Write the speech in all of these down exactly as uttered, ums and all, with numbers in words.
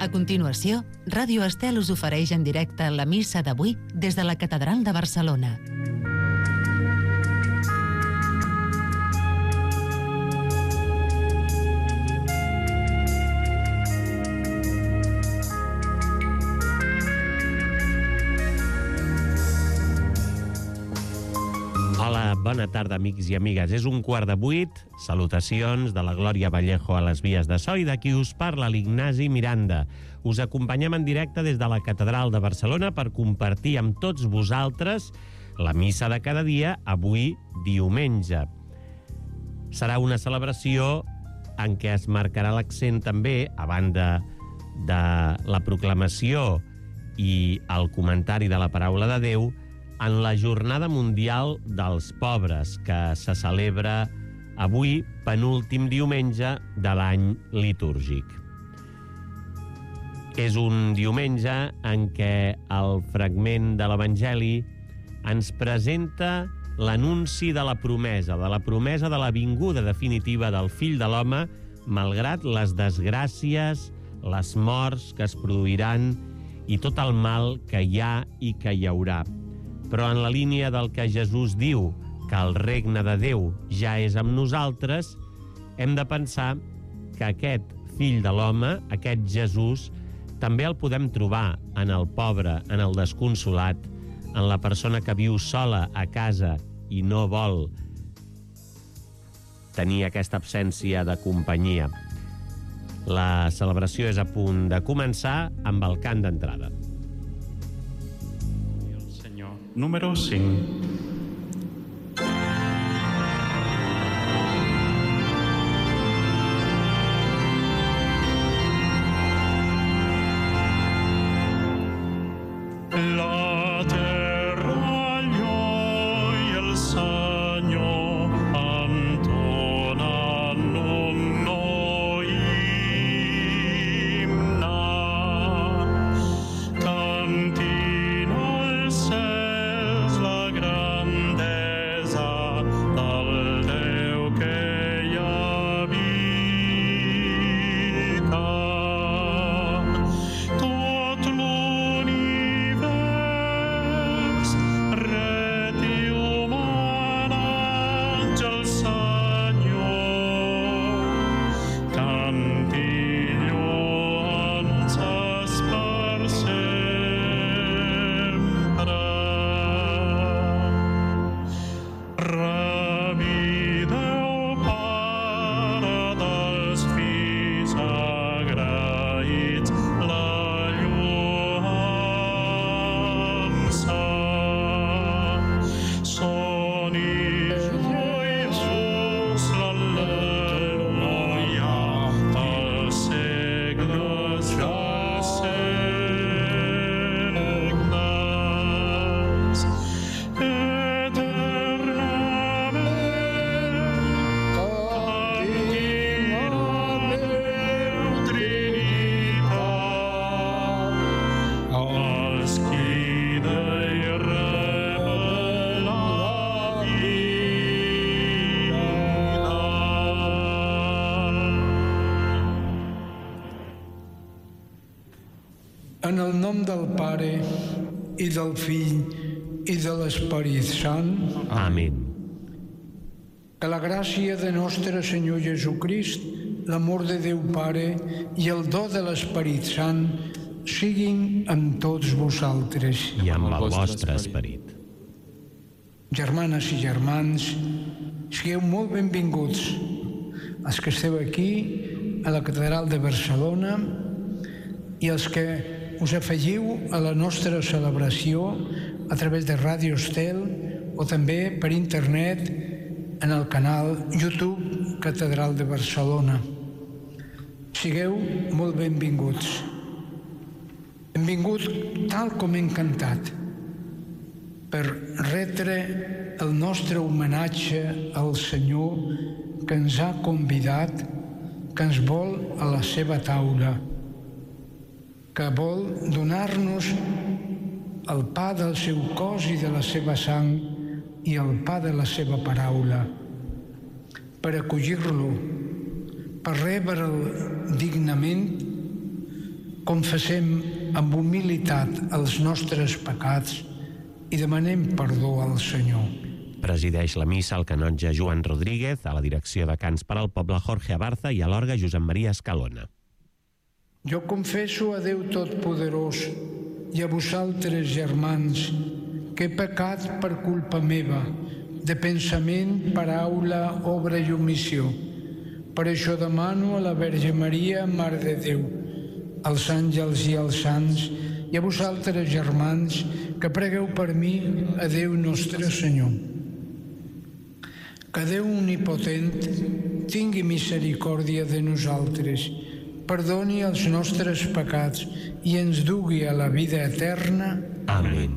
A continuació, Ràdio Estel us ofereix en directe la missa d'avui des de la Catedral de Barcelona. Hola, bona tarda, amics i amigues. És un quart de vuit. Salutacions de la Glòria Vallejo a les vies de so i de qui us parla, l'Ignasi Miranda. Us acompanyem en directe des de la Catedral de Barcelona per compartir amb tots vosaltres la missa de cada dia, avui diumenge. Serà una celebració en què es marcarà l'accent també, a banda de la proclamació i el comentari de la paraula de Déu, en la Jornada Mundial dels Pobres, que se celebra avui, penúltim diumenge de l'any litúrgic. És un diumenge en què el fragment de l'Evangeli ens presenta l'anunci de la promesa, de la promesa de la vinguda definitiva del Fill de l'Home, malgrat les desgràcies, les morts que es produiran i tot el mal que hi ha i que hi haurà. Però en la línia del que Jesús diu, que el regne de Déu ja és amb nosaltres, hem de pensar que aquest Fill de l'Home, aquest Jesús, també el podem trobar en el pobre, en el desconsolat, en la persona que viu sola a casa i no vol tenir aquesta absència de companyia. La celebració és a punt de començar amb el cant d'entrada. Número cinc. La terra allò i el Senyor entonen un nou himne. Cantin al cel la grandesa del Déu que hi habita. Tot l'univers ret i homenatge al Senyor. Canti lloances per sempre. Revideu, Pare dels fills agraïts, la lloança. Son i joiosos, l'al·leluia, als segles dels segles. Eternament cantin a Déu Trinitat, als qui d'ell reben la vida. En el nom del Pare, i del Fill, i de l'Esperit Sant, Amén. que la gràcia de nostre Senyor Jesucrist, l'amor de Déu Pare i el do de l'Esperit Sant siguin amb tots vosaltres. I amb el vostre esperit. Germanes i germans, sigueu molt benvinguts els que esteu aquí a la Catedral de Barcelona i els que us afegiu a la nostra celebració a través de Ràdio Estel o també per internet en el canal YouTube Catedral de Barcelona. Sigueu molt benvinguts. Benvinguts tal com hem cantat, per retre el nostre homenatge al Senyor que ens ha convidat, que ens vol a la seva taula, que vol donar-nos el pa del seu cos i de la seva sang i el pa de la seva paraula, per acollir-lo, per rebre'l dignament confessem amb humilitat els nostres pecats i demanem perdó al Senyor. Presideix la missa el canonge Joan Rodríguez, a la direcció de Cants per al Poble Jorge Abarza i a l'orgue Josep Maria Escalona. Jo confesso a Déu Totpoderós i a vosaltres, germans, que he pecat per culpa meva, de pensament, paraula, obra i omissió. Per això demano a la Verge Maria, Mare de Déu, als àngels i als sants, i a vosaltres, germans, que pregueu per mi a Déu nostre Senyor. Que Déu omnipotent tingui misericòrdia de nosaltres, perdoni els nostres pecats i ens dugui a la vida eterna. Amén.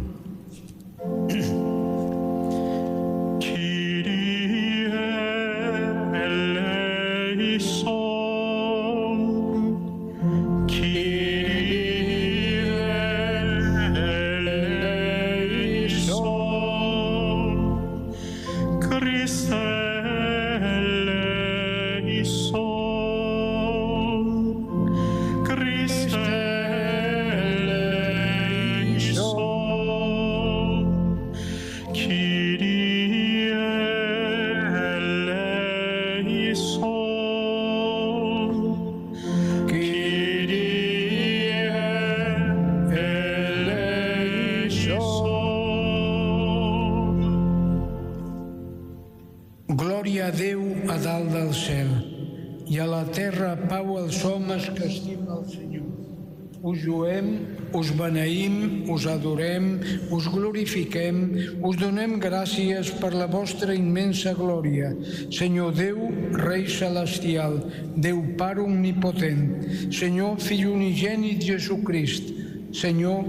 Glòria a Déu a dalt del cel i a la terra pau als homes que estimen el Senyor. Us lluem, us beneïm, us adorem, us glorifiquem, us donem gràcies per la vostra immensa glòria. Senyor Déu, Rei Celestial, Déu Pare Omnipotent, Senyor Fill Unigènit Jesucrist, Senyor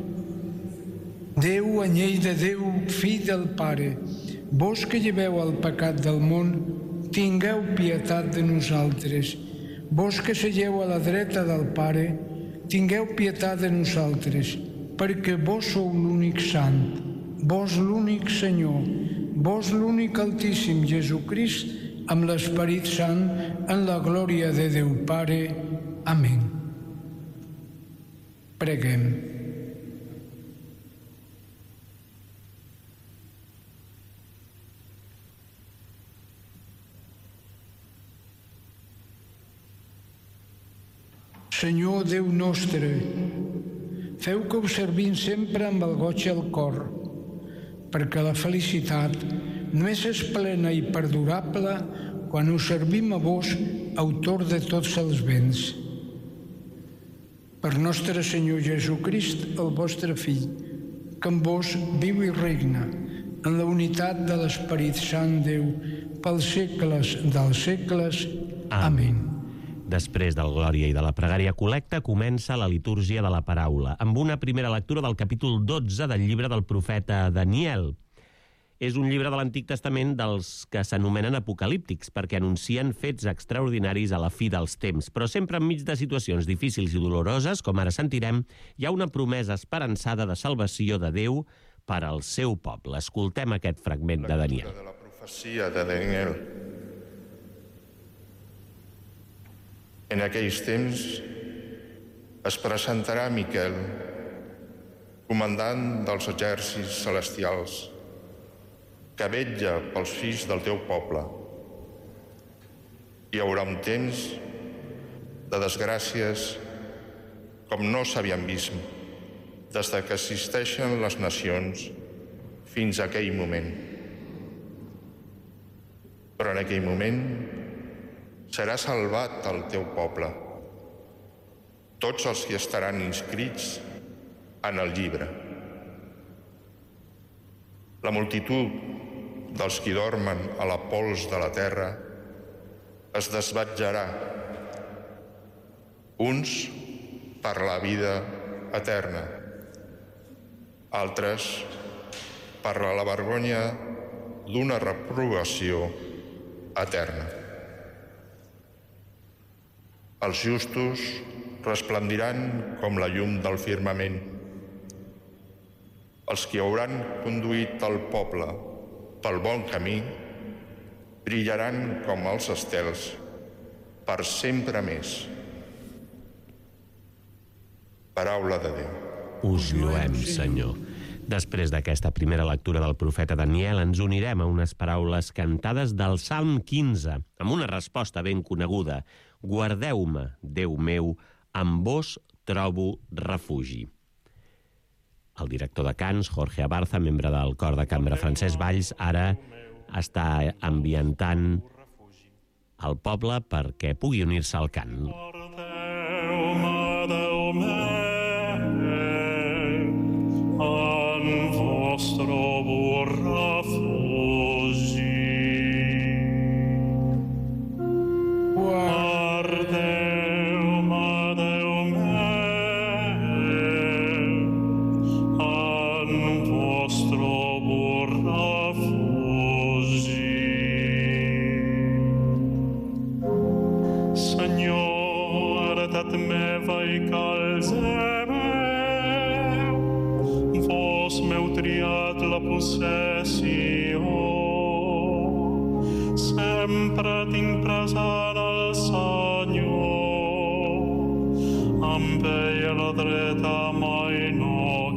Déu, anyell de Déu, Fill del Pare, vos que lleveu el pecat del món, tingueu pietat de nosaltres. Vos que seieu a la dreta del Pare, tingueu pietat de nosaltres, perquè vos sou l'únic sant, vos l'únic Senyor, vos l'únic Altíssim Jesucrist, amb l'Esperit Sant, en la glòria de Déu Pare. Amén. Preguem. Senyor Déu nostre, feu que us servim sempre amb el goig al cor, perquè la felicitat només és plena i perdurable quan us servim a vos, autor de tots els béns. Per nostre Senyor Jesucrist, el vostre Fill, que amb vos viu i regna, en la unitat de l'Esperit Sant Déu, pels segles dels segles. Amén. Després del Glòria i de la pregària col·lecta comença la litúrgia de la paraula, amb una primera lectura del capítol dotze del llibre del profeta Daniel. És un llibre de l'Antic Testament dels que s'anomenen apocalíptics, perquè anuncien fets extraordinaris a la fi dels temps, però sempre enmig de situacions difícils i doloroses, com ara sentirem, hi ha una promesa esperançada de salvació de Déu per al seu poble. Escoltem aquest fragment de Daniel. De la profecia de Daniel. En aquells temps es presentarà Miquel, comandant dels exèrcits celestials, que vetlla pels fills del teu poble. Hi haurà un temps de desgràcies com no s'havien vist des que existeixen les nacions fins a aquell moment. Però en aquell moment serà salvat el teu poble, tots els que estaran inscrits en el llibre. La multitud dels qui dormen a la pols de la terra es desvetjarà, uns per la vida eterna, altres per la vergonya d'una reprovació eterna. Els justos resplendiran com la llum del firmament. Els que hauran conduït el poble pel bon camí brillaran com els estels per sempre més. Paraula de Déu. Us lloem, Senyor. Després d'aquesta primera lectura del profeta Daniel, ens unirem a unes paraules cantades del Salm quinze, amb una resposta ben coneguda. Guardeu-me, Déu meu, amb vos trobo refugi. El director de cants, Jorge Abarza, membre del cor de cambra Francesc Valls, ara està ambientant el poble perquè pugui unir-se al cant. Guardeu-me, Déu meu, en vos trobo refugi. Guardeu-me, Déu meu, en vos trobo refugi. Senyor, meva i calze meu, vos m'heu triat la possessió. Sempre tinc present el Senyor, amb ell a la dreta mai no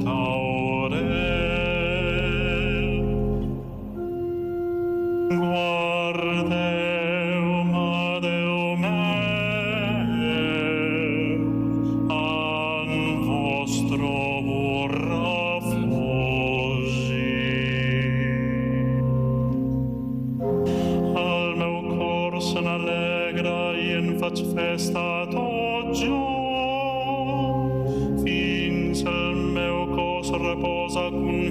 cauré. Guardeu-me, Déu meu, en vos trobo refugi. El meu cor se n'alegra i en faig festa tot jo, fins el meu cos reposa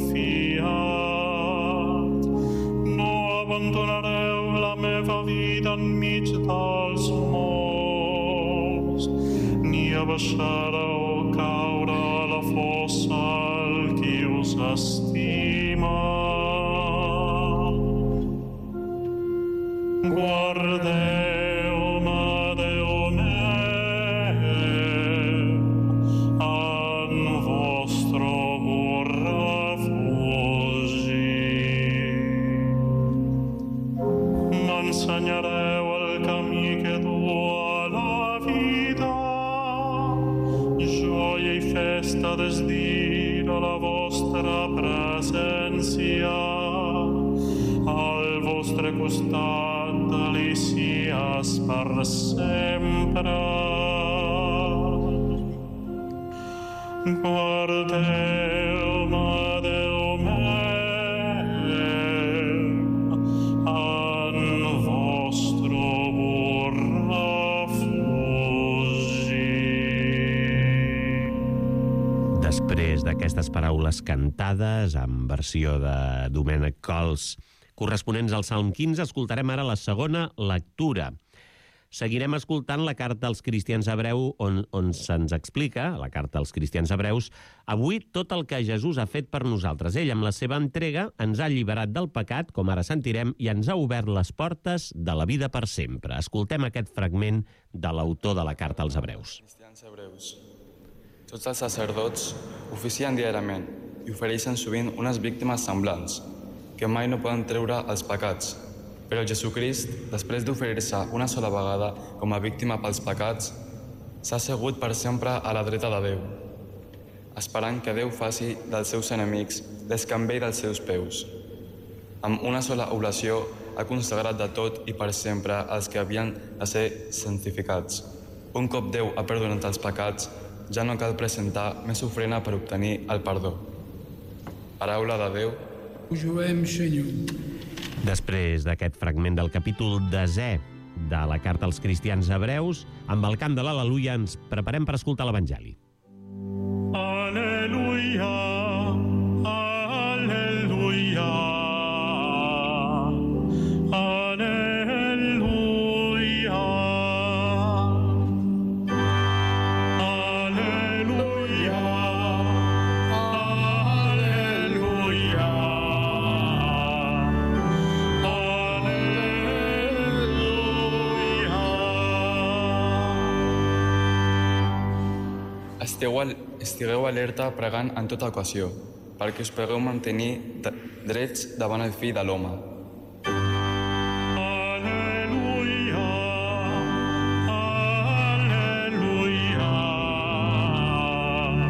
confiat. No abandonareu la meva vida enmig dels morts, ni abaixareu caure a la fossa el qui us estima. Guardeu-me, Déu meu, en vos trobo refugi. M'ensenyareu el camí que du a la vida, joia i festa des dir a la vostra presència, al vostre costat delícies per sempre. Guardeu-me, Déu meu, en vos trobo refugi. Després d'aquestes paraules cantades en versió de Domènec Cols, corresponents al Salm quinze, escoltarem ara la segona lectura. Seguirem escoltant la carta als cristians hebreu, on, on se'ns explica, la carta als cristians hebreus, avui tot el que Jesús ha fet per nosaltres. Ell, amb la seva entrega, ens ha alliberat del pecat, com ara sentirem, i ens ha obert les portes de la vida per sempre. Escoltem aquest fragment de l'autor de la carta als hebreus. Cristians hebreus. Tots els sacerdots oficien diàriament i ofereixen sovint unes víctimes semblants, que mai no poden treure els pecats. Però Jesucrist, després d'oferir-se una sola vegada com a víctima pels pecats, s'ha assegut per sempre a la dreta de Déu, esperant que Déu faci dels seus enemics l'escambell dels seus peus. Amb una sola oblació ha consagrat de tot i per sempre els que havien de ser santificats. Un cop Déu ha perdonat els pecats, ja no cal presentar més ofrena per obtenir el perdó. Paraula de Déu. Us lloem, Senyor. Després d'aquest fragment del capítol desè de la carta als cristians hebreus, amb el cant de l'Al·leluia ens preparem per escoltar l'Evangeli. Aleluia, aleluia, aleluia, aleluia, aleluia, aleluia. Estigueu, al, estigueu alerta pregant en tota ocasió, perquè us pugueu mantenir d- drets davant el fill de l'home. Aleluia, aleluia,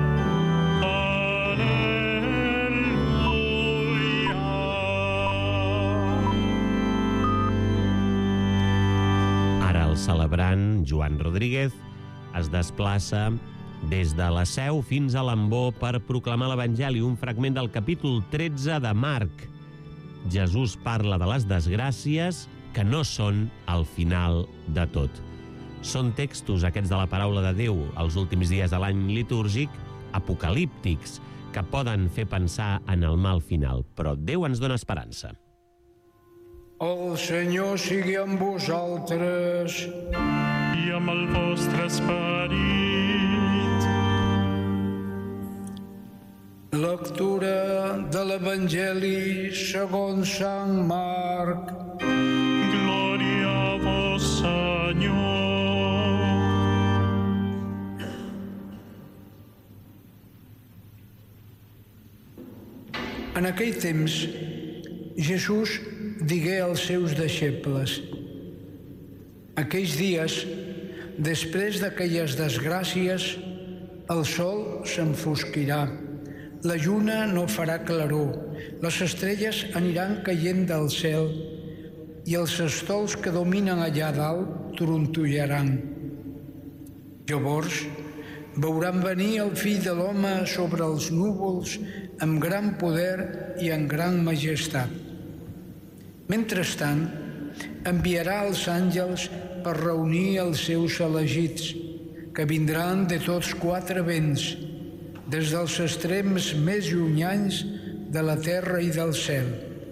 celebrant Joan Rodríguez es desplaça des de la Seu fins a l'Ambó per proclamar l'Evangeli, un fragment del capítol tretze de Marc. Jesús parla de les desgràcies que no són el final de tot. Són textos, aquests de la paraula de Déu, als últims dies de l'any litúrgic, apocalíptics, que poden fer pensar en el mal final, però Déu ens dona esperança. El Senyor sigui amb vosaltres. I amb el vostre esperit. Lectura de l'Evangeli segons Sant Marc. Glòria a vos, Senyor. En aquell temps, Jesús digué als seus deixebles: aquells dies, després d'aquelles desgràcies, el sol s'enfosquirà, la lluna no farà claror, les estrelles aniran caient del cel i els estols que dominen allà dalt trontollaran. Llavors veuran venir el Fill de l'Home sobre els núvols amb gran poder i en gran majestat. Mentrestant, enviarà els àngels per reunir els seus elegits, que vindran de tots quatre vents, des dels extrems més llunyans de la terra i del cel.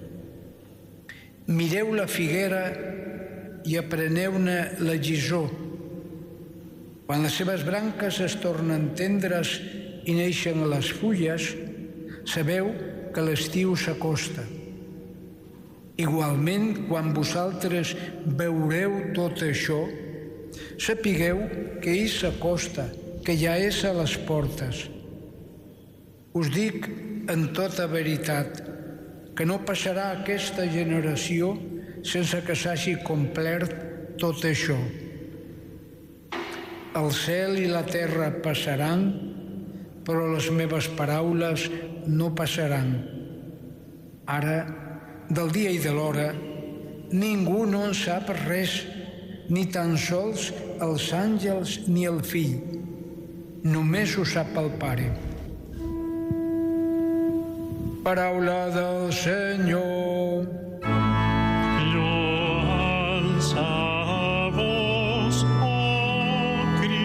Mireu la figuera i apreneu-ne la lliçó. Quan les seves branques es tornen tendres i neixen les fulles, sabeu que l'estiu s'acosta. Igualment, quan vosaltres veureu tot això, sapigueu que ell s'acosta, que ja és a les portes. Us dic en tota veritat que no passarà aquesta generació sense que s'hagi complert tot això. El cel i la terra passaran, però les meves paraules no passaran. Ara, del dia i de l'hora, ningú no en sap res, ni tan sols els àngels ni el Fill. Només ho sap el Pare. Paraula del Senyor. Lloança a vos, oh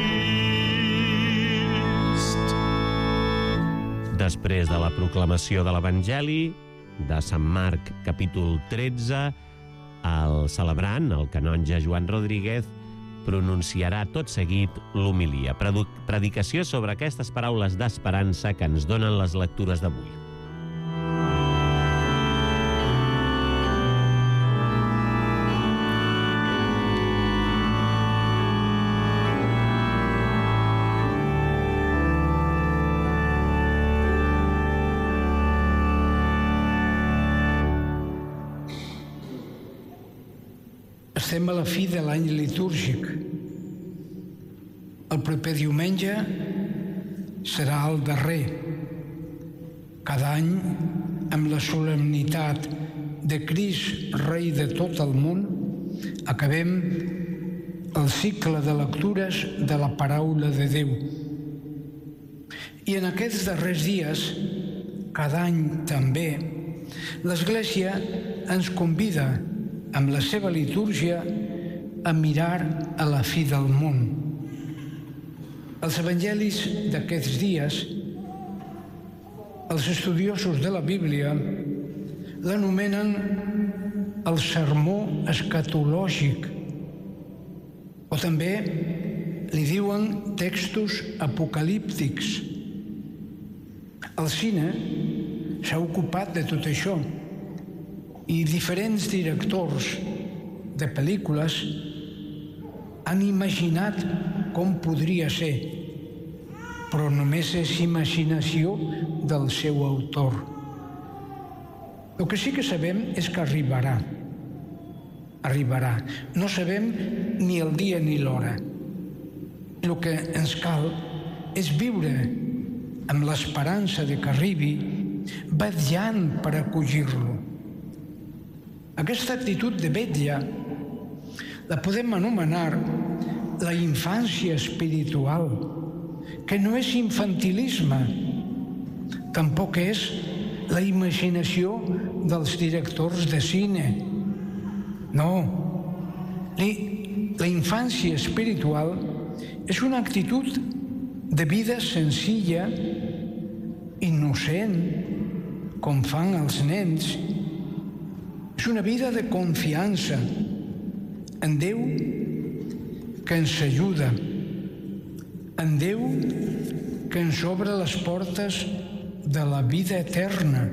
Crist. Després de la proclamació de l'Evangeli, de Sant Marc, capítol tretze, el celebrant, el canonge Joan Rodríguez, pronunciarà tot seguit l'homilia, predicació sobre aquestes paraules d'esperança que ens donen les lectures d'avui. Estem a la fi de l'any litúrgic. El proper diumenge serà el darrer. Cada any, amb la solemnitat de Crist, Rei de tot el món, acabem el cicle de lectures de la paraula de Déu. I en aquests darrers dies, cada any també, l'Església ens convida amb la seva litúrgia a mirar a la fi del món. Els evangelis d'aquests dies, els estudiosos de la Bíblia l'anomenen el sermó escatològic, o també li diuen textos apocalíptics. El cine s'ha ocupat de tot això, i diferents directors de pel·lícules han imaginat com podria ser, però només és imaginació del seu autor. El que sí que sabem és que arribarà. Arribarà. No sabem ni el dia ni l'hora. El que ens cal és viure amb l'esperança de que arribi, vetllant per acollir-lo. Aquesta actitud de vetlla La podem anomenar la infància espiritual, que no és infantilisme, tampoc és la imaginació dels directors de cine. No, la infància espiritual és una actitud de vida senzilla, innocent, com fan els nens. És una vida de confiança en Déu que ens ajuda, en Déu que ens obre les portes de la vida eterna.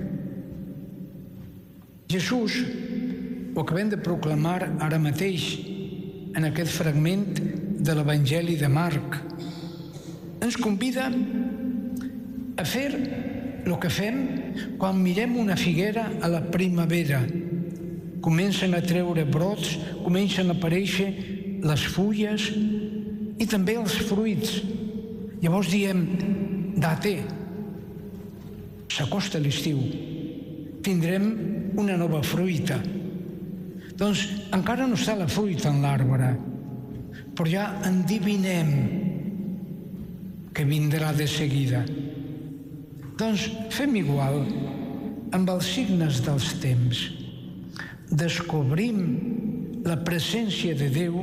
Jesús, ho acabem de proclamar ara mateix en aquest fragment de l'Evangeli de Marc, ens convida a fer el que fem quan mirem una figuera a la primavera. Comencen a treure brots, comencen a aparèixer les fulles i també els fruits. Llavors diem, date, s'acosta l'estiu, tindrem una nova fruita. Doncs encara no està la fruita en l'arbre, però ja endevinem que vindrà de seguida. Doncs fem igual amb els signes dels temps. Descobrim la presència de Déu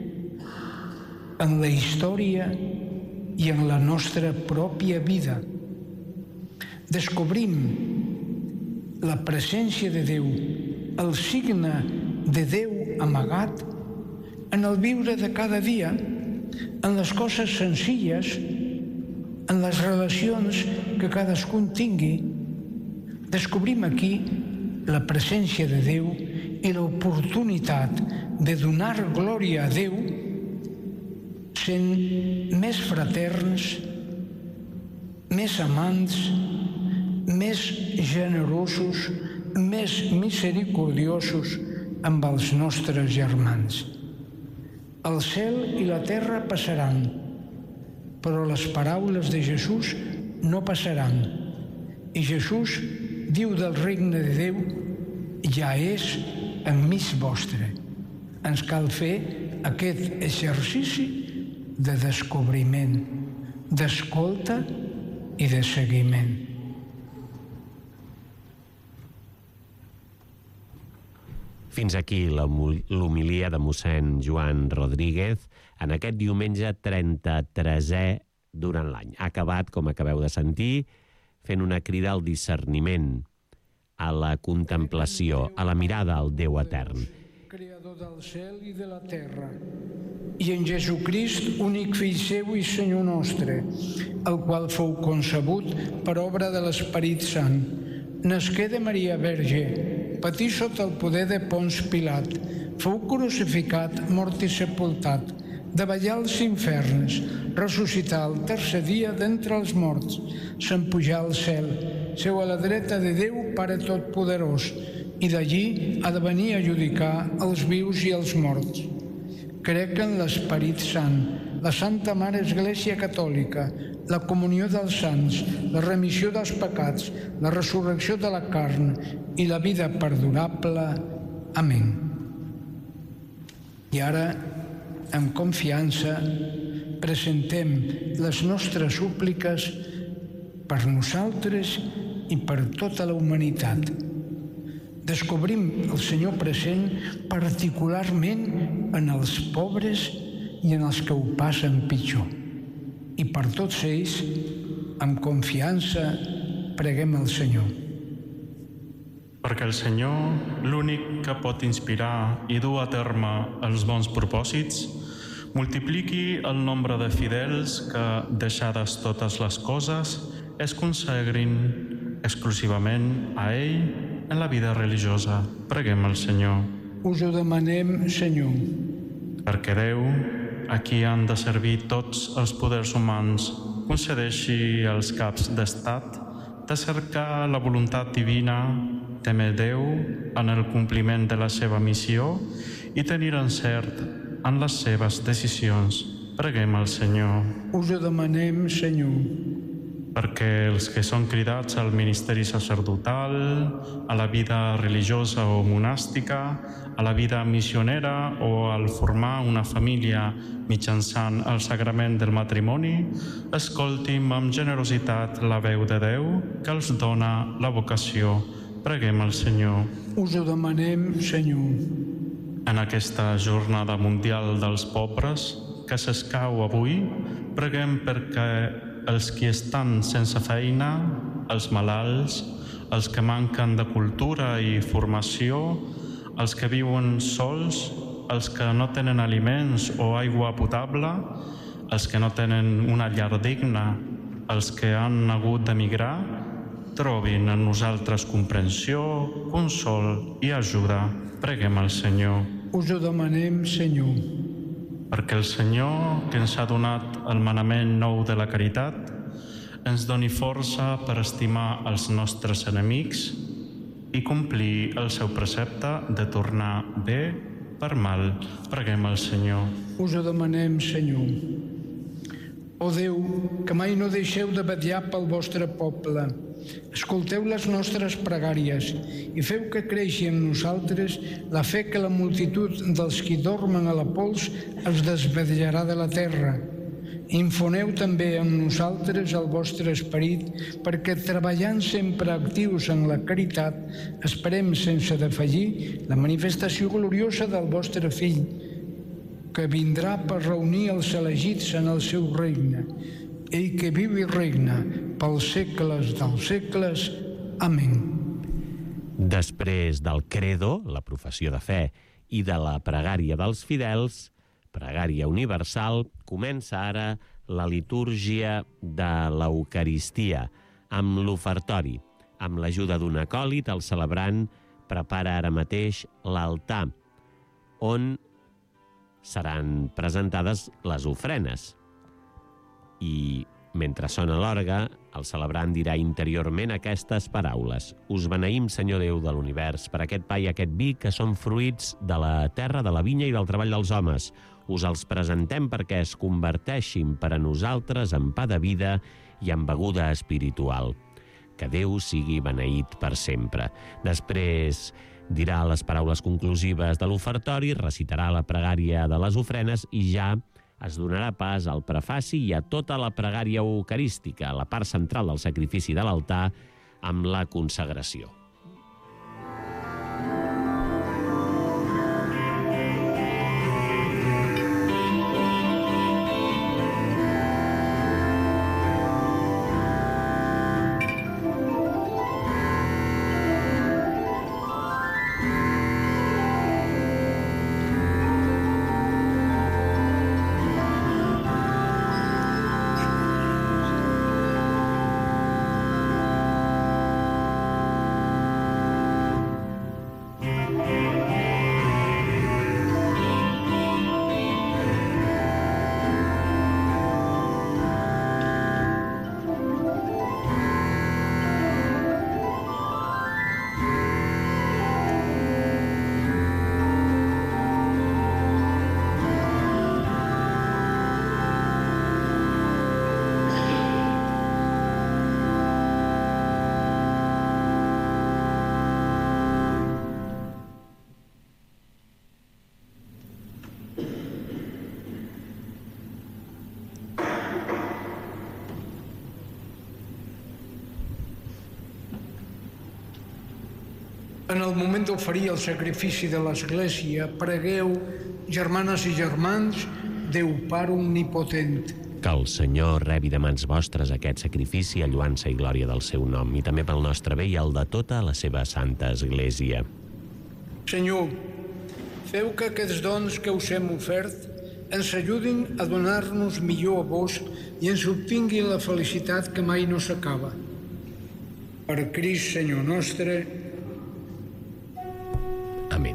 en la història i en la nostra pròpia vida. Descobrim la presència de Déu, el signe de Déu amagat en el viure de cada dia, en les coses senzilles, en les relacions que cadascun tingui. Descobrim aquí la presència de Déu i l'oportunitat de donar glòria a Déu sent més fraterns, més amants, més generosos, més misericordiosos amb els nostres germans. El cel i la terra passaran, però les paraules de Jesús no passaran. I Jesús diu del regne de Déu, ja és enmig vostre. Ens cal fer aquest exercici de descobriment, d'escolta i de seguiment. Fins aquí l'homilia de mossèn Joan Rodríguez en aquest diumenge trenta-tresè durant l'any. Ha acabat, com acabeu de sentir, fent una crida al discerniment, a la contemplació, a la mirada al Déu etern. Creador del cel i de la terra, i en Jesucrist, únic fill seu i Senyor nostre, el qual fou concebut per obra de l'Esperit Sant, nasqué de Maria Verge, patí sota el poder de Pons Pilat, fou crucificat, mort i sepultat, davallar als inferns, ressuscitar el tercer dia d'entre els morts, s'empujar al cel, seu a la dreta de Déu, Pare Totpoderós, i d'allí ha de venir a judicar els vius i els morts. Crec en l'Esperit Sant, la Santa Mare Església Catòlica, la comunió dels sants, la remissió dels pecats, la resurrecció de la carn i la vida perdurable. Amén. I ara, amb confiança, presentem les nostres súpliques per nosaltres i per tota la humanitat. Descobrim el Senyor present particularment en els pobres i en els que ho passen pitjor. I per tots ells, amb confiança, preguem al Senyor. Perquè el Senyor, l'únic que pot inspirar i dur a terme els bons propòsits, multipliqui el nombre de fidels que, deixades totes les coses, es consagrin exclusivament a ell en la vida religiosa. Preguem al Senyor. Us ho demanem, Senyor. Perquè Déu, a qui han de servir tots els poders humans, concedeixi als caps d'estat de cercar la voluntat divina, temer Déu en el compliment de la seva missió i tenir encert en les seves decisions. Preguem al Senyor. Us ho demanem, Senyor. perquè els que són cridats al ministeri sacerdotal, a la vida religiosa o monàstica, a la vida missionera o al formar una família mitjançant el sagrament del matrimoni, escoltin amb generositat la veu de Déu que els dona la vocació. Preguem al Senyor. Us ho demanem, Senyor. En aquesta jornada mundial dels pobres que s'escau avui, preguem perquè els que estan sense feina, els malalts, els que manquen de cultura i formació, els que viuen sols, els que no tenen aliments o aigua potable, els que no tenen una llar digna, els que han hagut d'emigrar, trobin en nosaltres comprensió, consol i ajuda. Preguem al Senyor. Us ho demanem, Senyor. Perquè el Senyor, que ens ha donat el manament nou de la caritat, ens doni força per estimar els nostres enemics i complir el seu precepte de tornar bé per mal. Preguem al Senyor. Us ho demanem, Senyor. O Déu, que mai no deixeu de vetllar pel vostre poble, escolteu les nostres pregàries i feu que creixi en nosaltres la fe que la multitud dels qui dormen a la pols els desvetllarà de la terra. Infoneu també en nosaltres el vostre esperit perquè, treballant sempre actius en la caritat, esperem sense defallir la manifestació gloriosa del vostre Fill, que vindrà per reunir els elegits en el seu regne, ell que viu i regna pels segles dels segles. Amén. Després del credo, la professió de fe, i de la pregària dels fidels, pregària universal, comença ara la litúrgia de l'Eucaristia, amb l'ofertori. Amb l'ajuda d'un acòlit, el celebrant prepara ara mateix l'altar, on seran presentades les ofrenes. I mentre sona l'orgue, el celebrant dirà interiorment aquestes paraules: Us beneïm, Senyor Déu de l'univers, per aquest pa i aquest vi que són fruits de la terra, de la vinya i del treball dels homes. Us els presentem perquè es converteixin per a nosaltres en pa de vida i en beguda espiritual. Que Déu sigui beneït per sempre. Després dirà les paraules conclusives de l'ofertori, recitarà la pregària de les ofrenes i ja es donarà pas al prefaci i a tota la pregària eucarística, la part central del sacrifici de l'altar, amb la consagració. En el moment d'oferir el sacrifici de l'Església, pregueu, germanes i germans, Déu Pare Omnipotent. Que el Senyor rebi de mans vostres aquest sacrifici a lluança i glòria del seu nom, i també pel nostre bé i el de tota la seva santa Església. Senyor, feu que aquests dons que us hem ofert ens ajudin a donar-nos millor a vos i ens obtinguin la felicitat que mai no s'acaba. Per Crist, Senyor nostre. Amén.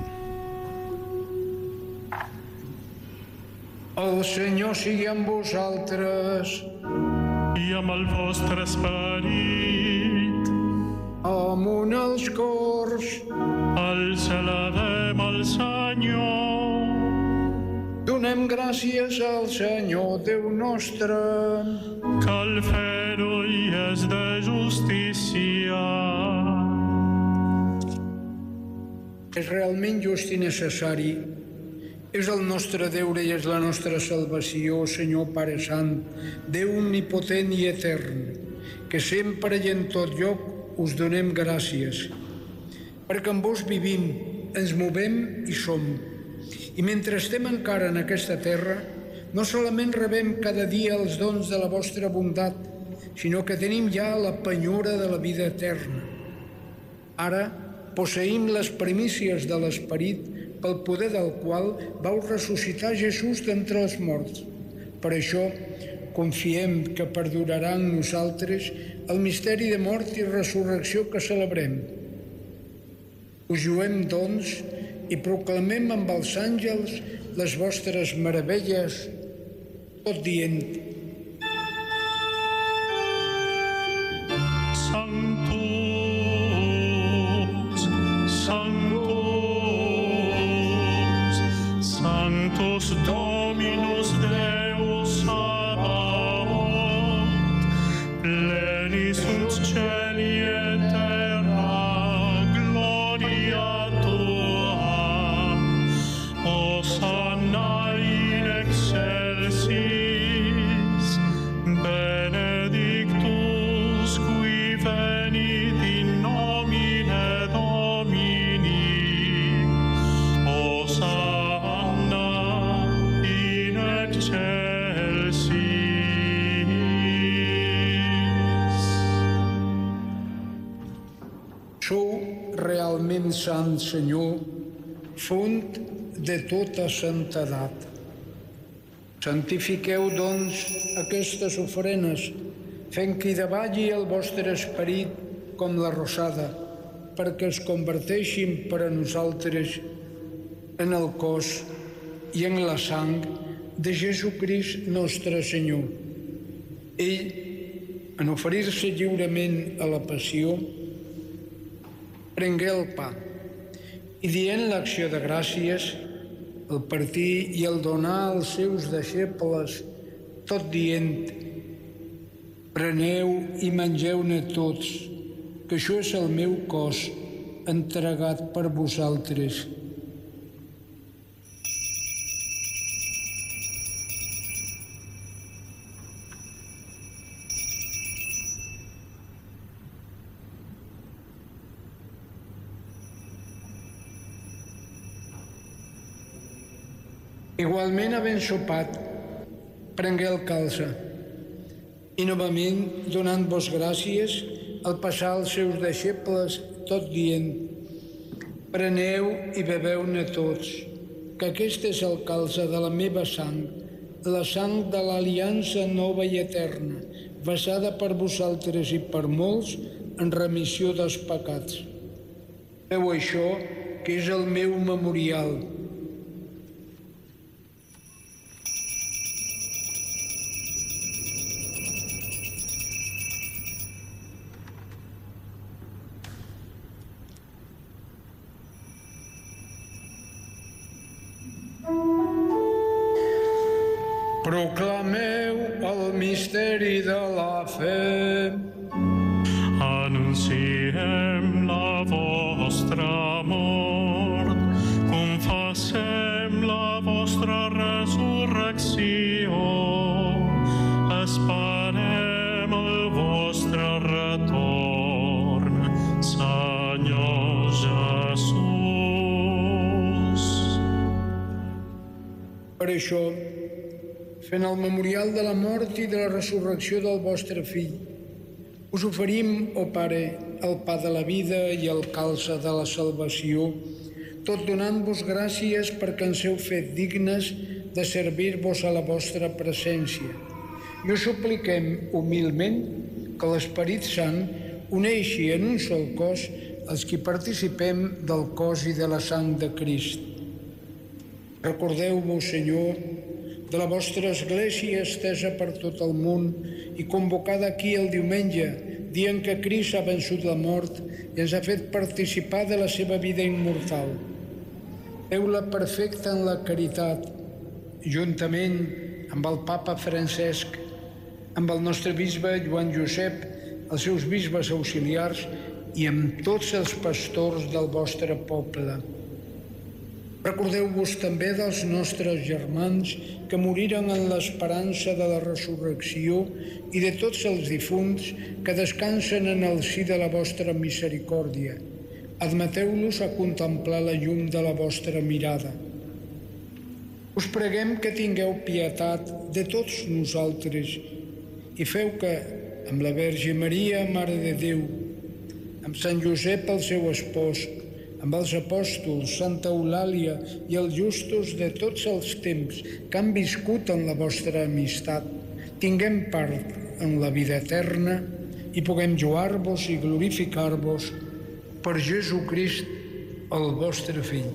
El Senyor sigui amb vosaltres. I amb el vostre esperit. Amunt els cors. El celebrem al Senyor. Donem gràcies al Senyor Déu nostre. Que el fer-ho hi és de justícia. És realment just i necessari. És el nostre deure i és la nostra salvació, Senyor Pare Sant, Déu omnipotent i etern, que sempre i en tot lloc us donem gràcies, perquè amb vos vivim, ens movem i som. I mentre estem encara en aquesta terra, no solament rebem cada dia els dons de la vostra bondat, sinó que tenim ja la penyora de la vida eterna. Ara posseïm les primícies de l'Esperit, pel poder del qual vau ressuscitar Jesús d'entre els morts. Per això confiem que perdurarà en nosaltres el misteri de mort i resurrecció que celebrem. Us juem, doncs, i proclamem amb els àngels les vostres meravelles, tot dient: Sanctus, Sanctus, Sanctus Dominus Deus Sabaoth, plenis ut cieli et terra, gloria tua, Hosanna in excelsis, benedictus qui venit in nomine Domini, Hosanna in excelsis. Sou realment sant, Senyor, font de tota santedat. Santifiqueu, doncs, aquestes ofrenes, fent que hi davalli el vostre esperit com la rosada, perquè es converteixin per a nosaltres en el cos i en la sang de Jesucrist nostre Senyor. Ell, en oferir-se lliurement a la passió, prengué el pa i, dient l'acció de gràcies, el partir i el donar als seus deixebles, tot dient: preneu i mengeu-ne tots, que això és el meu cos, entregat per vosaltres. Igualment, havent sopat, prengué el calze i, novament, donant-vos gràcies, el passà als seus deixebles, tot dient: preneu i beveu-ne tots, que aquest és el calze de la meva sang, la sang de l'aliança nova i eterna, vessada per vosaltres i per molts en remissió dels pecats. Feu això, que és el meu memorial. Proclameu el misteri de la fe. Anunciem la vostra mort, confessem la vostra resurrecció, esperem el vostre retorn, Senyor Jesús. Per això, fent el memorial de la mort i de la resurrecció del vostre Fill, us oferim, ó Pare, el pa de la vida i el calze de la salvació, tot donant-vos gràcies perquè ens heu fet dignes de servir-vos a la vostra presència. I us supliquem humilment que l'Esperit Sant uneixi en un sol cos els qui participem del cos i de la sang de Crist. Recordeu-vos, Senyor, de la vostra església estesa per tot el món i convocada aquí el diumenge, dia en què Crist ha vençut la mort i ens ha fet participar de la seva vida immortal. Feu-la perfecta en la caritat juntament amb el papa Francesc, amb el nostre bisbe Joan Josep, els seus bisbes auxiliars i amb tots els pastors del vostre poble. Recordeu-vos també dels nostres germans que moriren en l'esperança de la resurrecció i de tots els difunts que descansen en el si de la vostra misericòrdia. Admeteu-los a contemplar la llum de la vostra mirada. Us preguem que tingueu pietat de tots nosaltres i feu que, amb la Verge Maria, Mare de Déu, amb Sant Josep, el seu espòs, amb els apòstols, Santa Eulàlia i els justos de tots els temps que han viscut en la vostra amistat, tinguem part en la vida eterna i puguem lloar-vos i glorificar-vos per Jesucrist, el vostre Fill.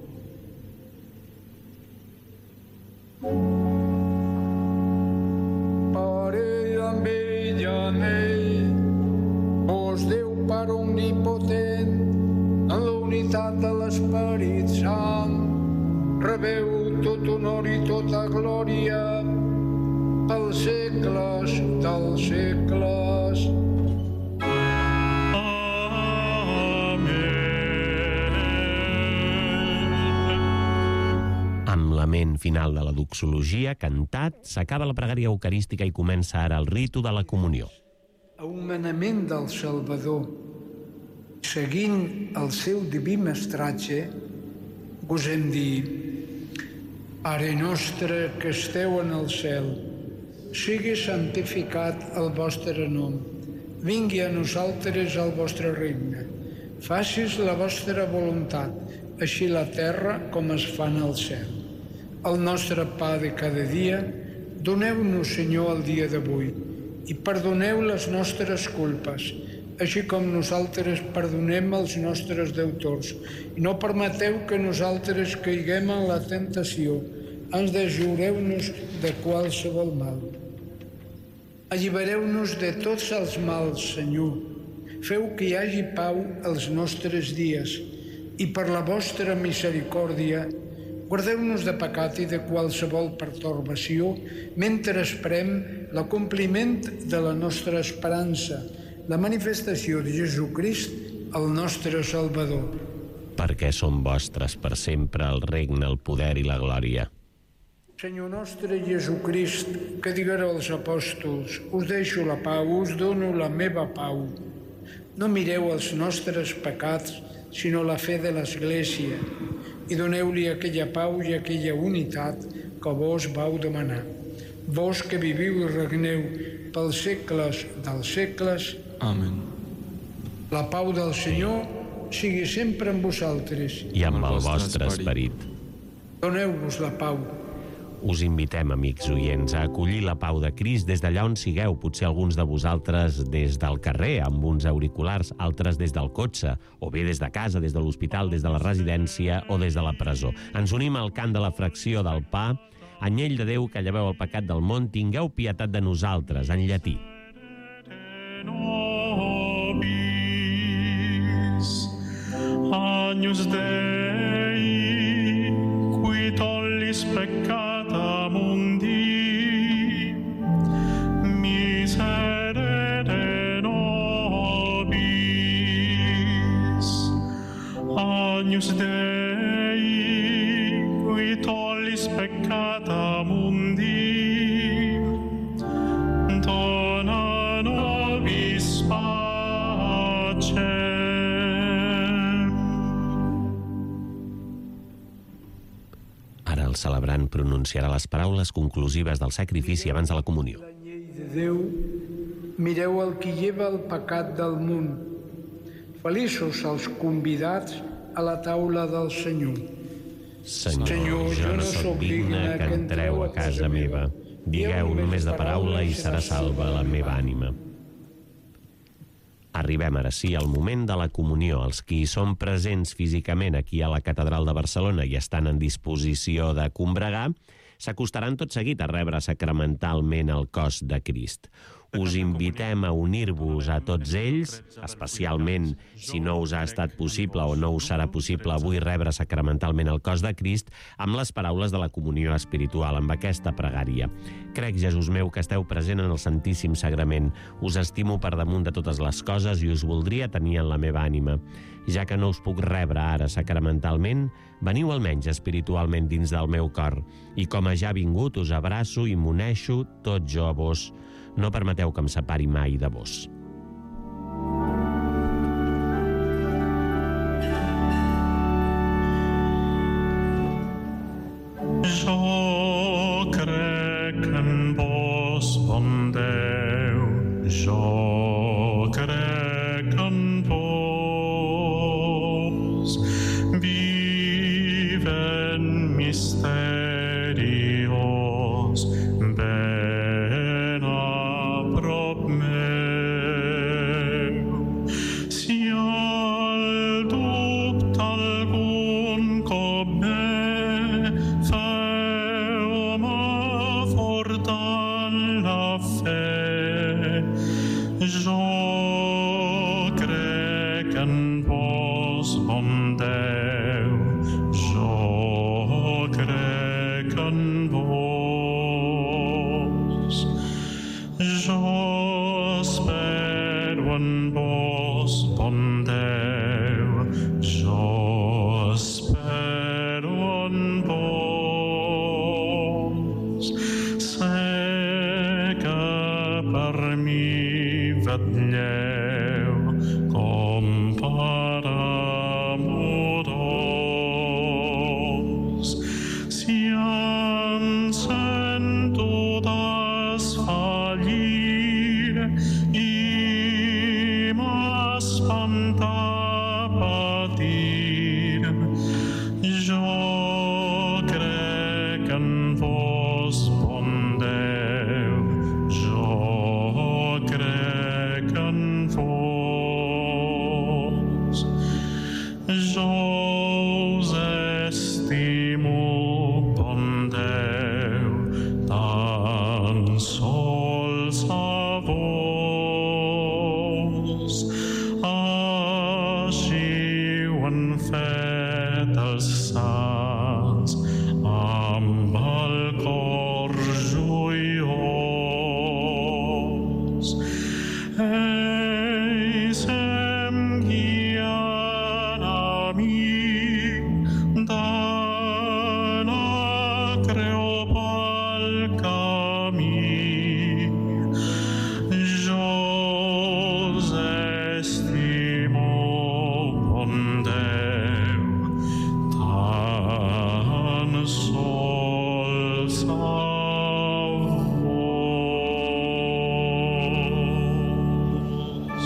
Pare amb ell, amb ell, vos Déu Pare omnipotent, en la unitat de l'Esperit Sant, rebeu tot honor i tota glòria pels segles dels segles. Amb l'ament final de la doxologia cantat, s'acaba la pregària eucarística i comença ara el ritu de la comunió. A un manament del Salvador, seguint el seu diví mestratge, gosem dir: Pare nostre que esteu en el cel, sigui santificat el vostre nom, vingui a nosaltres el vostre regne, facis la vostra voluntat, així la terra com es fa en el cel. El nostre pa de cada dia, doneu-nos, Senyor, el dia d'avui, i perdoneu les nostres culpes, així com nosaltres perdonem els nostres deutors. I no permeteu que nosaltres caiguem en la tentació, ens deslliureu-nos de qualsevol mal. Allibereu-nos de tots els mals, Senyor. Feu que hi hagi pau als nostres dies, i per la vostra misericòrdia, guardeu-nos de pecat i de qualsevol pertorbació, mentre esperem l'acompliment de la nostra esperança, la manifestació de Jesucrist, el nostre Salvador. Perquè són vostres per sempre el regne, el poder i la glòria. Senyor nostre Jesucrist, que diguereu als apòstols: us deixo la pau, us dono la meva pau. No mireu els nostres pecats, sinó la fe de l'Església, i doneu-li aquella pau i aquella unitat que vos vau demanar. Vos que viviu i regneu pels segles dels segles. Amén. La pau del Senyor sigui sempre amb vosaltres. I amb el vostre esperit. Doneu-vos la pau. Us invitem, amics oients, a acollir la pau de Crist des d'allà on sigueu, potser alguns de vosaltres des del carrer, amb uns auriculars, altres des del cotxe, o bé des de casa, des de l'hospital, des de la residència o des de la presó. Ens unim al cant de la fracció del pa. Anyell de Déu, que lleveu el pecat del món, tingueu pietat de nosaltres, en llatí. Agnus Dei, qui tollis peccata mundi, miserere nobis. Agnus Dei, qui tollis peccata mundi, dona nobis pace. Ara el celebrant pronunciarà les paraules conclusives del sacrifici abans de la comunió. La llei de Déu, mireu el qui lleva el pecat del món. Feliços els convidats a la taula del Senyor. Senyor, Senyor, jo no sóc digne que entreu a casa meva. Digueu només de paraula i serà salva la meva ànima. Arribem ara sí al moment de la comunió. Els qui són presents físicament aquí a la Catedral de Barcelona i estan en disposició de combregar, s'acostaran tot seguit a rebre sacramentalment el cos de Crist. Us invitem a unir-vos a tots ells, especialment si no us ha estat possible o no us serà possible avui rebre sacramentalment el cos de Crist, amb les paraules de la comunió espiritual, amb aquesta pregària. Crec, Jesús meu, que esteu present en el Santíssim Sagrament. Us estimo per damunt de totes les coses i us voldria tenir en la meva ànima. Ja que no us puc rebre ara sacramentalment, veniu almenys espiritualment dins del meu cor. I com a ja vingut, us abraço i m'uneixo tot jo a vos. No permeteu que em separi mai de vos. Jo crec en vos, bon Déu, jo crec en vos, vivent misteriós, ben a prop meu. Si al dubte algun cop me feu-me fort en la fe, jo crec en vos, bon Déu, jo crec en vos. Jo espero en vos, bon Déu, jo espero en vos. Sé que per mi vetlleu com per amorós. Si em sento desfallir i m'espanta patir, jo crec en vos, bon Déu, jo crec en vos. Jo us estimo, bon Déu, tan sols a vos. Així ho han fet els sants amb el cor joiós. Ells em guien a mi de la creu pel camí. Jo us estimo, bon Déu, tan sols a vos.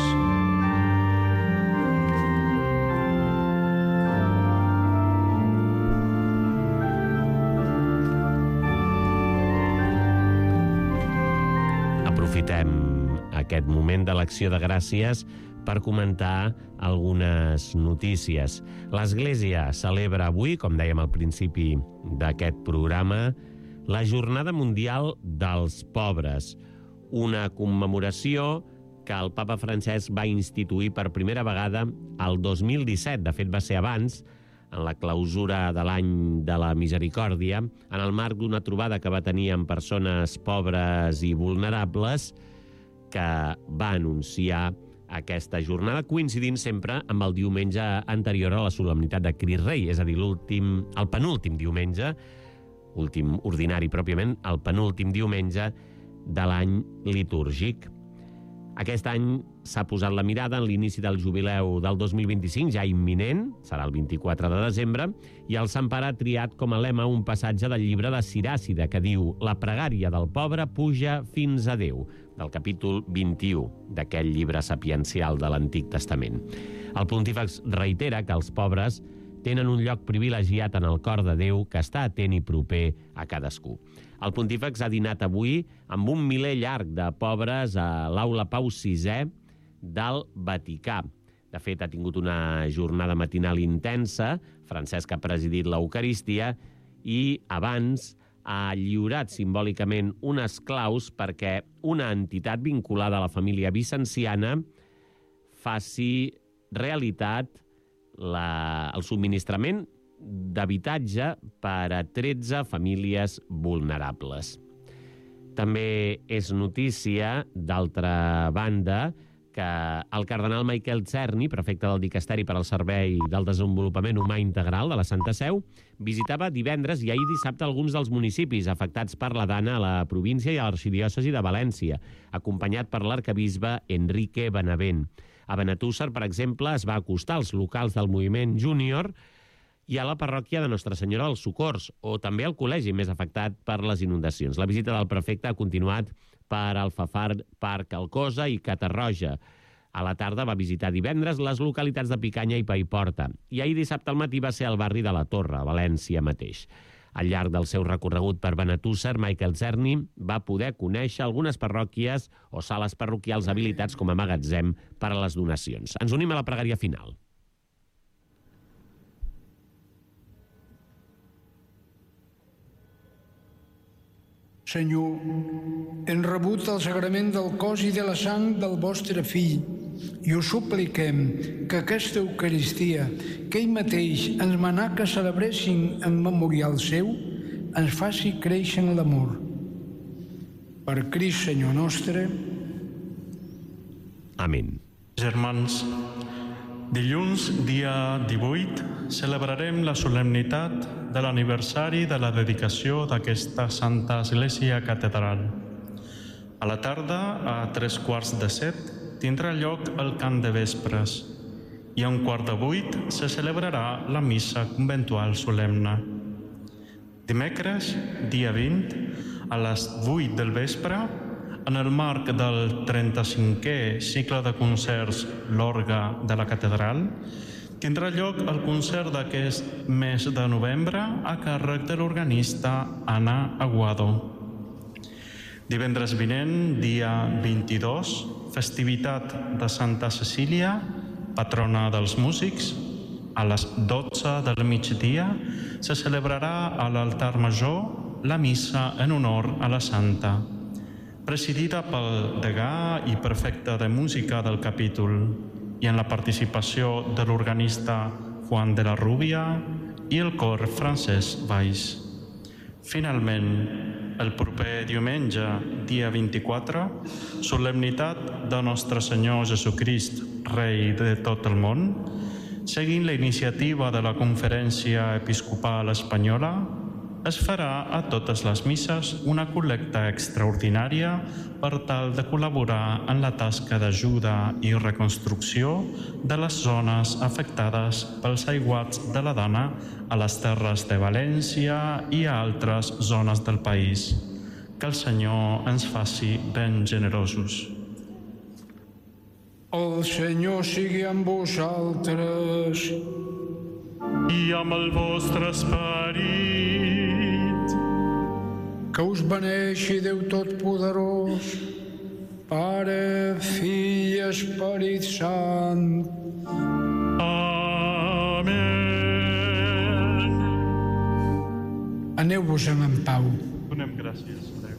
Aprofitem aquest moment de l'acció de gràcies per comentar algunes notícies. L'Església celebra avui, com dèiem al principi d'aquest programa, la Jornada Mundial dels Pobres, una commemoració que el papa Francesc va instituir per primera vegada el dos mil disset. De fet, va ser abans, en la clausura de l'any de la Misericòrdia, en el marc d'una trobada que va tenir amb persones pobres i vulnerables, que va anunciar aquesta jornada, coincidint sempre amb el diumenge anterior a la solemnitat de Crist Rei, és a dir, l'últim, el penúltim diumenge, últim ordinari pròpiament, el penúltim diumenge de l'any litúrgic. Aquest any s'ha posat la mirada en l'inici del jubileu del dos mil vint-i-cinc, ja imminent, serà el vint-i-quatre de desembre, i el Sant Pare ha triat com a lema un passatge del llibre de Siràcida que diu «La pregària del pobre puja fins a Déu», del capítol vint-i-u d'aquell llibre sapiencial de l'Antic Testament. El pontífex reitera que els pobres tenen un lloc privilegiat en el cor de Déu que està atent i proper a cadascú. El pontífex ha dinat avui amb un miler llarg de pobres a l'Aula Pau sisè del Vaticà. De fet, ha tingut una jornada matinal intensa. Francesc ha presidit l'Eucaristia i abans ha lliurat simbòlicament unes claus perquè una entitat vinculada a la família vicenciana faci realitat la, el subministrament d'habitatge per a tretze famílies vulnerables. També és notícia, d'altra banda, que el cardenal Michael Czerny, prefecte del Dicasteri per al Servei del Desenvolupament Humà Integral de la Santa Seu, visitava divendres i ahir dissabte alguns dels municipis afectats per la Dana a la província i a l'arxidiòcesi de València, acompanyat per l'arcabisbe Enrique Benavent. A Benetússer, per exemple, es va acostar als locals del moviment júnior i a la parròquia de Nostra Senyora dels Socors, o també al col·legi més afectat per les inundacions. La visita del prefecte ha continuat per Alfafar, Parc Alcosa i Catarroja. A la tarda va visitar divendres les localitats de Picanya i Paiporta, i ahir dissabte al matí va ser al barri de la Torre, a València mateix. Al llarg del seu recorregut per Benetússer, Michael Czerny va poder conèixer algunes parròquies o sales parroquials habilitats com a magatzem per a les donacions. Ens unim a la pregària final. Senyor, hem rebut el sagrament del cos i de la sang del vostre fill i us supliquem que aquesta Eucaristia, que ell mateix ens manà que celebréssim en memorial seu, ens faci créixer en l'amor. Per Crist, Senyor nostre. Amén. Germans, dilluns, dia divuit, celebrarem la solemnitat de l'aniversari de la dedicació d'aquesta Santa Església Catedral. A la tarda, a tres quarts de set, tindrà lloc el cant de vespres i a un quart de vuit se celebrarà la missa conventual solemne. Dimecres, dia vint, a les vuit del vespre, en el marc del trenta-cinquè cicle de concerts L'Orgue de la Catedral, tindrà lloc el concert d'aquest mes de novembre a càrrec de l'organista Ana Aguado. Divendres vinent, dia vint-i-dos, festivitat de Santa Cecília, patrona dels músics. A les dotze del migdia se celebrarà a l'altar major la missa en honor a la Santa, presidida pel degà i prefecte de música del capítol, i en la participació de l'organista Juan de la Rubia i el cor Francesc Valls. Finalment, el proper diumenge, dia vint-i-quatre, solemnitat de Nostre Senyor Jesucrist, Rei de tot el món, seguint la iniciativa de la Conferència Episcopal Espanyola, es farà a totes les misses una col·lecta extraordinària per tal de col·laborar en la tasca d'ajuda i reconstrucció de les zones afectades pels aiguats de la Dana a les terres de València i a altres zones del país. Que el Senyor ens faci ben generosos. El Senyor sigui amb vosaltres. I amb el vostre esperit. Que us beneixi Déu Totpoderós, Pare, Fill i Esperit Sant. Amén. Aneu-vos-en en pau. Donem gràcies. Adéu.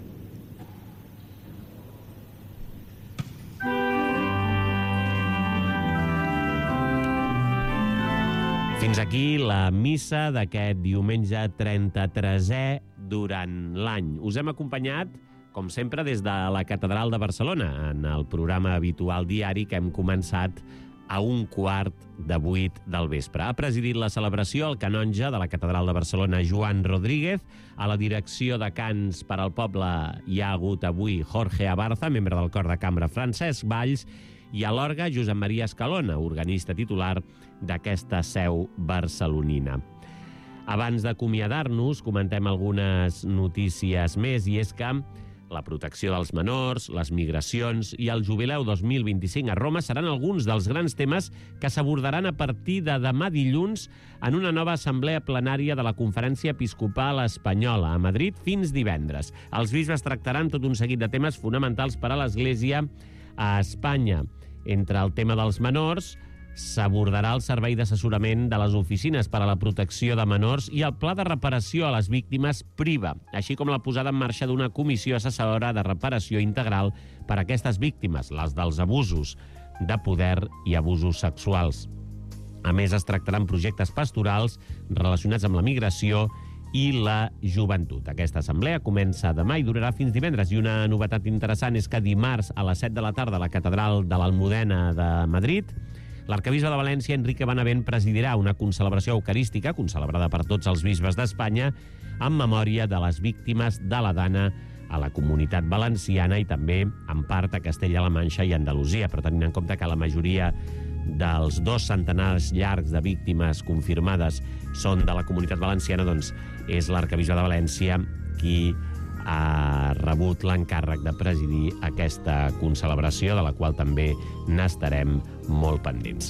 Fins aquí la missa d'aquest diumenge trenta-tresè durant l'any. Us hem acompanyat, com sempre, des de la Catedral de Barcelona, en el programa habitual diari que hem començat a un quart de vuit del vespre. Ha presidit la celebració el canonge de la Catedral de Barcelona, Joan Rodríguez. A la direcció de cants per al poble hi ha hagut avui Jorge Abarza, membre del cor de cambra Francesc Valls, i a l'orgue Josep Maria Escalona, organista titular d'aquesta seu barcelonina. Abans d'acomiadar-nos, comentem algunes notícies més, i és que la protecció dels menors, les migracions i el jubileu dos mil vint-i-cinc a Roma seran alguns dels grans temes que s'abordaran a partir de demà dilluns en una nova assemblea plenària de la Conferència Episcopal Espanyola a Madrid fins divendres. Els bisbes tractaran tot un seguit de temes fonamentals per a l'Església a Espanya. Entre el tema dels menors, s'abordarà el servei d'assessorament de les oficines per a la protecció de menors i el pla de reparació a les víctimes PRIVA, així com la posada en marxa d'una comissió assessora de reparació integral per a aquestes víctimes, les dels abusos de poder i abusos sexuals. A més, es tractaran projectes pastorals relacionats amb la migració i la joventut. Aquesta assemblea comença demà i durarà fins divendres. I una novetat interessant és que dimarts a les set de la tarda a la Catedral de l'Almudena de Madrid, l'arcabisbe de València, Enrique Benavent, presidirà una concelebració eucarística, concelebrada per tots els bisbes d'Espanya, en memòria de les víctimes de la Dana a la Comunitat Valenciana i també, en part, a Castella-La Manxa i Andalusia, però tenint en compte que la majoria dels dos centenars llargs de víctimes confirmades són de la Comunitat Valenciana, doncs és l'arcabisbe de València qui ha rebut l'encàrrec de presidir aquesta concelebració, de la qual també n'estarem molt pendents.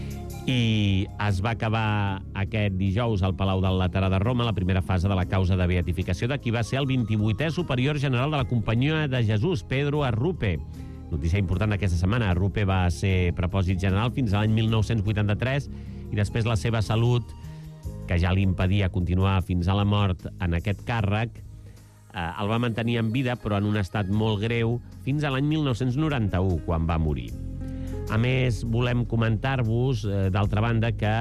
I es va acabar aquest dijous al Palau del Laterà de Roma la primera fase de la causa de beatificació de qui va ser el vint-i-vuitè superior general de la Companyia de Jesús, Pedro Arrupe. Notícia important d'aquesta setmana. Arrupe va ser prepòsit general fins a l'any mil nou-cents vuitanta-tres i després la seva salut, que ja li impedia continuar fins a la mort en aquest càrrec, eh, el va mantenir en vida, però en un estat molt greu, fins a l'any mil nou-cents noranta-u, quan va morir. A més, volem comentar-vos, eh, d'altra banda, que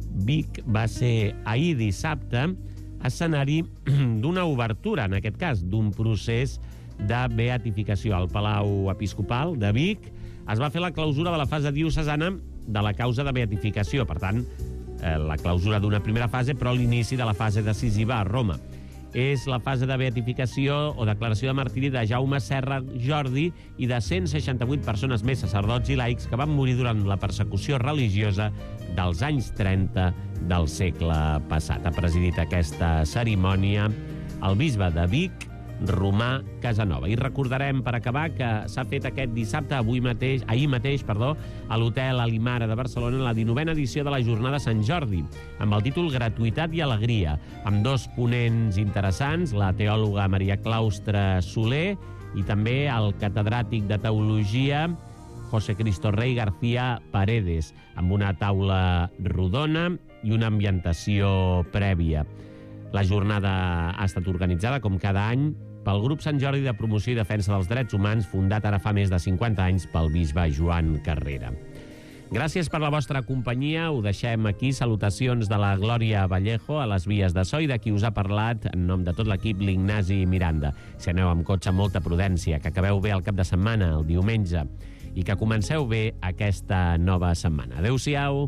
Vic va ser ahir dissabte escenari d'una obertura, en aquest cas, d'un procés de beatificació. Al Palau Episcopal de Vic es va fer la clausura de la fase diocesana de la causa de beatificació. Per tant, eh, la clausura d'una primera fase, però l'inici de la fase decisiva a Roma. És la fase de beatificació o declaració de martiri de Jaume Serra Jordi i de cent seixanta-vuit persones més, sacerdots i laics, que van morir durant la persecució religiosa dels anys trenta del segle passat. Ha presidit aquesta cerimònia el bisbe de Vic, Romà Casanova. I recordarem, per acabar, que s'ha fet aquest dissabte, avui mateix, ahir mateix, perdó, a l'Hotel Alimara de Barcelona, la dinovena edició de la Jornada Sant Jordi, amb el títol Gratuïtat i Alegria, amb dos ponents interessants, la teòloga Maria Claustre Soler i també el catedràtic de Teologia José Cristo Rey García Paredes, amb una taula rodona i una ambientació prèvia. La jornada ha estat organitzada, com cada any, pel Grup Sant Jordi de Promoció i Defensa dels Drets Humans, fundat ara fa més de cinquanta anys pel bisbe Joan Carrera. Gràcies per la vostra companyia. Ho deixem aquí. Salutacions de la Glòria Vallejo a les vies de so i de qui us ha parlat en nom de tot l'equip, l'Ignasi Miranda. Si aneu amb cotxe, molta prudència, que acabeu bé el cap de setmana, el diumenge, i que comenceu bé aquesta nova setmana. Adéu-siau.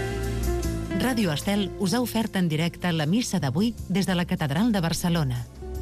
Ràdio Estel us ha ofert en directe la missa d'avui des de la Catedral de Barcelona.